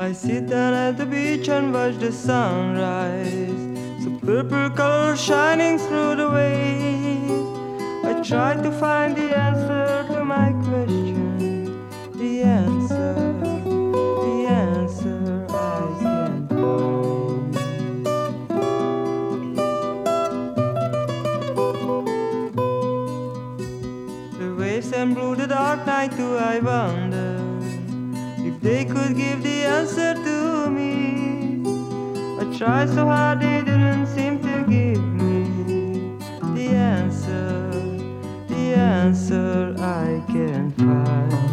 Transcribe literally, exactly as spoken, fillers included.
I sit down at the beach and watch the sunrise, so purple color shining through the waves. I try to find the answer to my question, the answer, the answer I can't find. The waves and blue, the dark night, do I wonder if they could give the answer to me. I tried so hard, they didn't seem to give me the answer, the answer I can't find.